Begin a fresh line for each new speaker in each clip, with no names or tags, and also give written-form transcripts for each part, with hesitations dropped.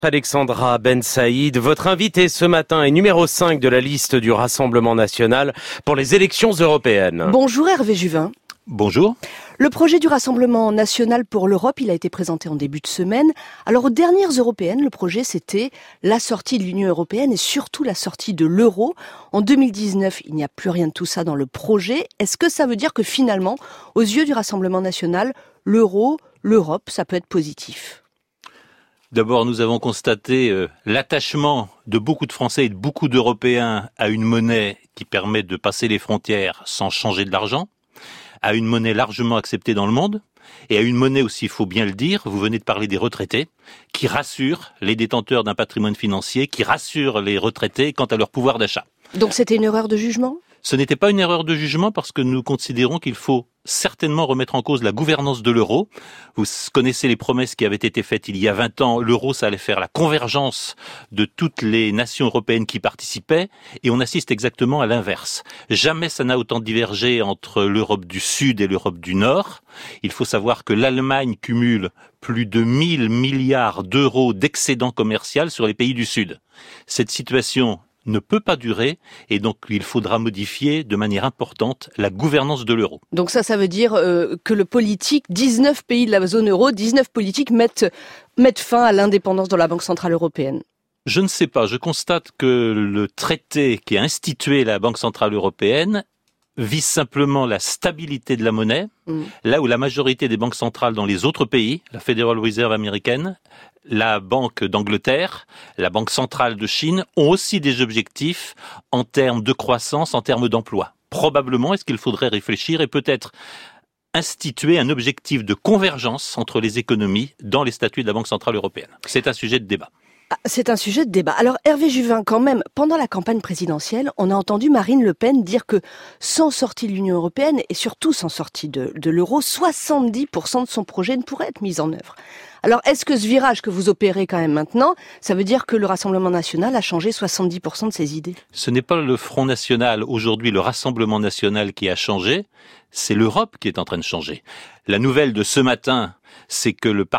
Alexandra Ben Saïd, votre invité ce matin est numéro 5 de la liste du Rassemblement national pour les élections européennes.
Bonjour Hervé Juvin.
Bonjour.
Le projet du Rassemblement national pour l'Europe, il a été présenté en début de semaine. Alors aux dernières européennes, le projet c'était la sortie de l'Union européenne et surtout la sortie de l'euro. En 2019, il n'y a plus rien de tout ça dans le projet. Est-ce que ça veut dire que finalement, aux yeux du Rassemblement national, l'euro, l'Europe, ça peut être positif ?
D'abord, nous avons constaté l'attachement de beaucoup de Français et de beaucoup d'Européens à une monnaie qui permet de passer les frontières sans changer de l'argent, à une monnaie largement acceptée dans le monde, et à une monnaie aussi, il faut bien le dire, vous venez de parler des retraités, qui rassure les détenteurs d'un patrimoine financier, qui rassure les retraités quant à leur pouvoir d'achat.
Donc c'était une erreur de jugement ?
Ce n'était pas une erreur de jugement parce que nous considérons qu'il faut certainement remettre en cause la gouvernance de l'euro. Vous connaissez les promesses qui avaient été faites il y a 20 ans. L'euro, ça allait faire la convergence de toutes les nations européennes qui participaient et on assiste exactement à l'inverse. Jamais ça n'a autant divergé entre l'Europe du Sud et l'Europe du Nord. Il faut savoir que l'Allemagne cumule plus de 1000 milliards d'euros d'excédent commercial sur les pays du Sud. Cette situation ne peut pas durer et donc il faudra modifier de manière importante la gouvernance de l'euro.
Donc ça veut dire que le politique, 19 pays de la zone euro, 19 politiques mettent fin à l'indépendance de la Banque centrale européenne.
Je ne sais pas, je constate que le traité qui a institué la Banque centrale européenne vise simplement la stabilité de la monnaie, là où la majorité des banques centrales dans les autres pays, la Federal Reserve américaine, la Banque d'Angleterre, la Banque centrale de Chine, ont aussi des objectifs en termes de croissance, en termes d'emploi. Probablement, est-ce qu'il faudrait réfléchir et peut-être instituer un objectif de convergence entre les économies dans les statuts de la Banque centrale européenne. C'est un sujet de débat.
C'est un sujet de débat. Alors Hervé Juvin, quand même, pendant la campagne présidentielle, on a entendu Marine Le Pen dire que sans sortie de l'Union européenne et surtout sans sortie de l'euro, 70% de son projet ne pourrait être mis en œuvre. Alors est-ce que ce virage que vous opérez quand même maintenant, ça veut dire que le Rassemblement national a changé 70% de ses idées ?
Ce n'est pas le Front national, aujourd'hui le Rassemblement national qui a changé, c'est l'Europe qui est en train de changer. La nouvelle de ce matin, c'est que le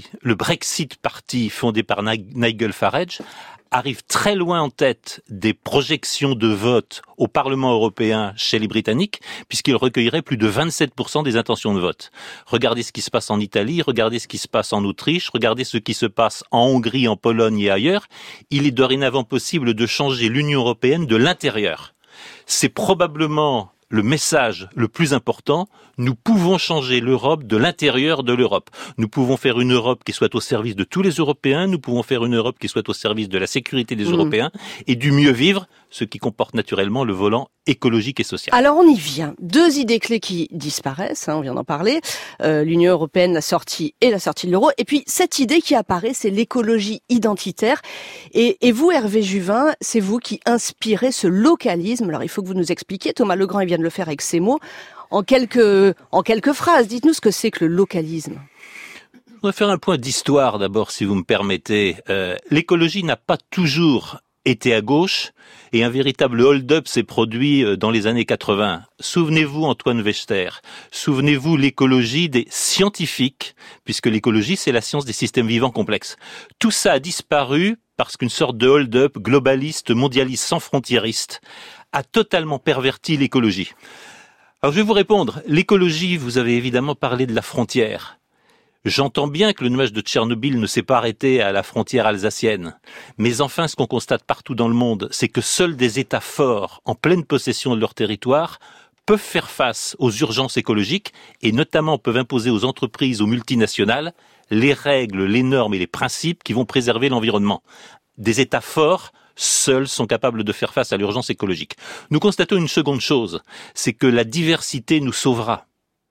Brexit Party fondé par Nigel Farage arrive très loin en tête des projections de vote au Parlement européen chez les Britanniques, puisqu'il recueillerait plus de 27% des intentions de vote. Regardez ce qui se passe en Italie, regardez ce qui se passe en Autriche, regardez ce qui se passe en Hongrie, en Pologne et ailleurs. Il est dorénavant possible de changer l'Union européenne de l'intérieur. C'est probablement le message le plus important, nous pouvons changer l'Europe de l'intérieur de l'Europe. Nous pouvons faire une Europe qui soit au service de tous les Européens, nous pouvons faire une Europe qui soit au service de la sécurité des Européens et du mieux vivre, ce qui comporte naturellement le volant écologique et social.
Alors on y vient. Deux idées clés qui disparaissent, on vient d'en parler. L'Union européenne, la sortie de l'euro. Et puis cette idée qui apparaît, c'est l'écologie identitaire. Et vous, Hervé Juvin, c'est vous qui inspirez ce localisme. Alors il faut que vous nous expliquiez, Thomas Legrand il vient de le faire avec ses mots. En quelques phrases, dites-nous ce que c'est que le localisme.
On va faire un point d'histoire d'abord, si vous me permettez. L'écologie n'a pas toujours été à gauche et un véritable hold-up s'est produit dans les années 80. Souvenez-vous Antoine Wechter, souvenez-vous l'écologie des scientifiques, puisque l'écologie c'est la science des systèmes vivants complexes. Tout ça a disparu parce qu'une sorte de hold-up globaliste, mondialiste, sans frontiériste a totalement perverti l'écologie. Alors je vais vous répondre, l'écologie, vous avez évidemment parlé de la frontière. J'entends bien que le nuage de Tchernobyl ne s'est pas arrêté à la frontière alsacienne. Mais enfin, ce qu'on constate partout dans le monde, c'est que seuls des États forts, en pleine possession de leur territoire, peuvent faire face aux urgences écologiques et notamment peuvent imposer aux entreprises, aux multinationales, les règles, les normes et les principes qui vont préserver l'environnement. Des États forts seuls sont capables de faire face à l'urgence écologique. Nous constatons une seconde chose, c'est que la diversité nous sauvera.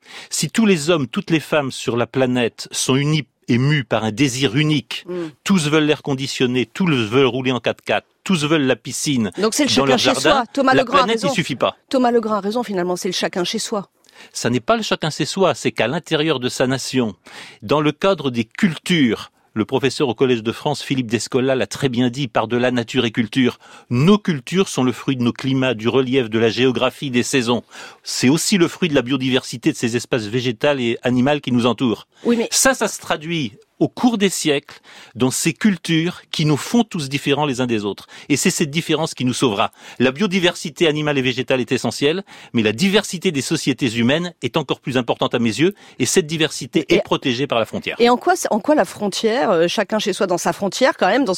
Si tous les hommes, toutes les femmes sur la planète sont unis et mus par un désir unique, tous veulent l'air conditionné, tous veulent rouler en 4x4, tous veulent la piscine.
Donc c'est le
dans
chacun
leur
chez
jardin,
soi. Thomas
la
Legrand a
planète
raison.
n'y suffit pas.
Thomas Legrand a raison finalement, c'est le chacun chez soi.
Ça n'est pas le chacun chez soi, c'est qu'à l'intérieur de sa nation, dans le cadre des cultures, le professeur au Collège de France, Philippe Descola, l'a très bien dit, par-delà nature et culture. Nos cultures sont le fruit de nos climats, du relief, de la géographie, des saisons. C'est aussi le fruit de la biodiversité de ces espaces végétales et animaux qui nous entourent.
Oui, mais
Ça se traduit au cours des siècles dans ces cultures qui nous font tous différents les uns des autres. Et c'est cette différence qui nous sauvera. La biodiversité animale et végétale est essentielle, mais la diversité des sociétés humaines est encore plus importante à mes yeux, et cette diversité est protégée par la frontière.
Et en quoi la frontière, chacun chez soi dans sa frontière quand même,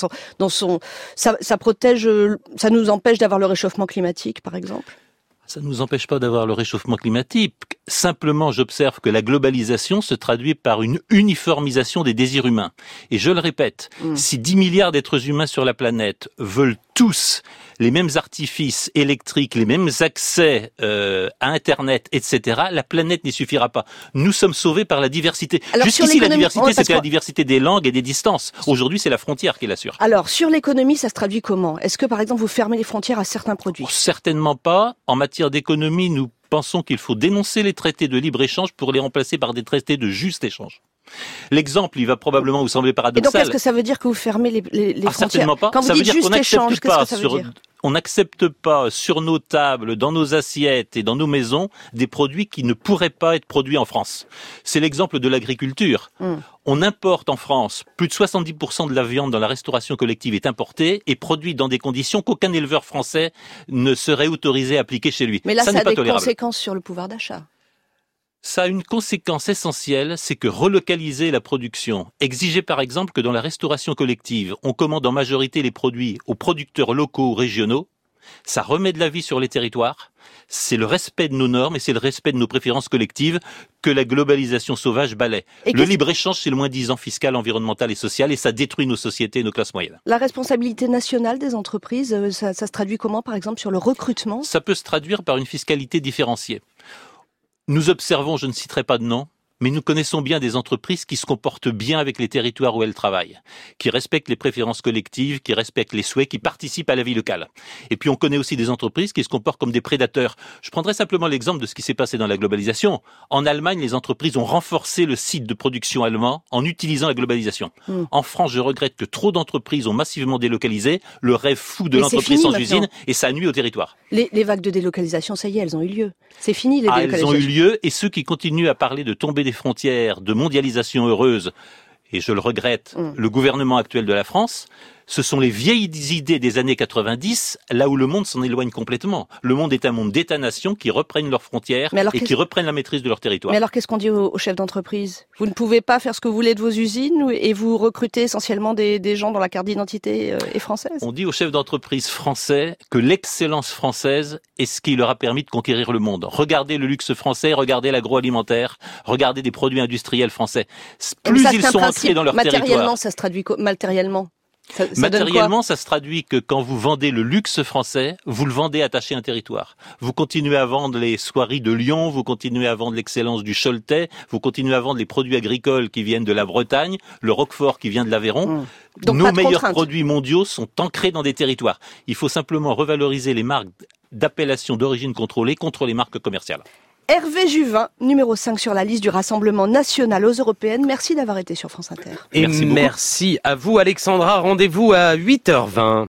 ça protège, ça nous empêche d'avoir le réchauffement climatique par exemple?
Ça ne nous empêche pas d'avoir le réchauffement climatique. Simplement, j'observe que la globalisation se traduit par une uniformisation des désirs humains. Et je le répète, si 10 milliards d'êtres humains sur la planète veulent tous les mêmes artifices électriques, les mêmes accès à Internet, etc., la planète n'y suffira pas. Nous sommes sauvés par la diversité.
Alors,
jusqu'ici, la diversité, c'était la diversité des langues et des distances. Aujourd'hui, c'est la frontière qui l'assure.
Alors, sur l'économie, ça se traduit comment? Est-ce que, par exemple, vous fermez les frontières à certains produits?
Certainement pas. En matière d'économie, nous pensons qu'il faut dénoncer les traités de libre-échange pour les remplacer par des traités de juste échange. L'exemple, il va probablement vous sembler paradoxal.
Et donc, est-ce que ça veut dire que vous fermez les frontières?
Certainement pas.
Quand vous dites juste échange, qu'est-ce que ça veut dire?
On n'accepte pas sur nos tables, dans nos assiettes et dans nos maisons des produits qui ne pourraient pas être produits en France. C'est l'exemple de l'agriculture. On importe en France plus de 70% de la viande dans la restauration collective est importée et produite dans des conditions qu'aucun éleveur français ne serait autorisé à appliquer chez lui.
Mais là, ça a des
tolérable.
Conséquences sur le pouvoir d'achat.
Ça a une conséquence essentielle, c'est que relocaliser la production, exiger par exemple que dans la restauration collective, on commande en majorité les produits aux producteurs locaux ou régionaux, ça remet de la vie sur les territoires, c'est le respect de nos normes et c'est le respect de nos préférences collectives que la globalisation sauvage balaie. Le libre-échange, c'est le moins-disant fiscal, environnemental et social et ça détruit nos sociétés et nos classes moyennes.
La responsabilité nationale des entreprises, ça se traduit comment par exemple sur le recrutement?
Ça peut se traduire par une fiscalité différenciée. Nous observons, je ne citerai pas de nom, mais nous connaissons bien des entreprises qui se comportent bien avec les territoires où elles travaillent, qui respectent les préférences collectives, qui respectent les souhaits, qui participent à la vie locale. Et puis on connaît aussi des entreprises qui se comportent comme des prédateurs. Je prendrai simplement l'exemple de ce qui s'est passé dans la globalisation. En Allemagne, les entreprises ont renforcé le site de production allemand en utilisant la globalisation. En France, je regrette que trop d'entreprises ont massivement délocalisé, le rêve fou de l'entreprise sans usine, et ça nuit au territoire.
Les vagues de délocalisation, ça y est, elles ont eu lieu. C'est fini les délocalisations.
Elles ont eu lieu, et ceux qui continuent à parler de tomber des frontières, de mondialisation heureuse, et je le regrette, le gouvernement actuel de la France, ce sont les vieilles idées des années 90, là où le monde s'en éloigne complètement. Le monde est un monde d'États-nations qui reprennent leurs frontières et qui reprennent la maîtrise de leur territoire.
Mais alors qu'est-ce qu'on dit aux chefs d'entreprise? Vous ne pouvez pas faire ce que vous voulez de vos usines et vous recrutez essentiellement des gens dont la carte d'identité est française?
On dit aux chefs d'entreprise français que l'excellence française est ce qui leur a permis de conquérir le monde. Regardez le luxe français, regardez l'agroalimentaire, regardez des produits industriels français. Plus ils sont ancrés dans leur territoire.
Matériellement, ça se traduit matériellement?
Matériellement, ça se traduit que quand vous vendez le luxe français, vous le vendez attaché à un territoire. Vous continuez à vendre les soieries de Lyon, vous continuez à vendre l'excellence du Choletais, vous continuez à vendre les produits agricoles qui viennent de la Bretagne, le Roquefort qui vient de l'Aveyron. Nos meilleurs produits mondiaux sont ancrés dans des territoires. Il faut simplement revaloriser les marques d'appellation d'origine contrôlée contre les marques commerciales.
Hervé Juvin, numéro 5 sur la liste du Rassemblement national aux européennes. Merci d'avoir été sur France Inter.
Et merci à vous Alexandra, rendez-vous à 8h20.